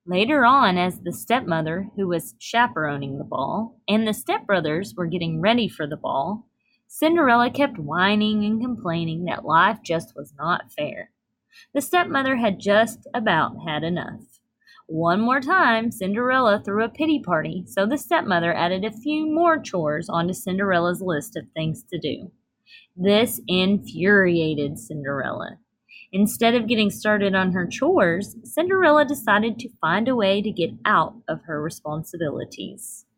Later on, as the stepmother, who was chaperoning the ball, and the stepbrothers were getting ready for the ball, Cinderella kept whining and complaining that life just was not fair. The stepmother had just about had enough. One more time, Cinderella threw a pity party, so the stepmother added a few more chores onto Cinderella's list of things to do. This infuriated Cinderella. Instead of getting started on her chores, Cinderella decided to find a way to get out of her responsibilities.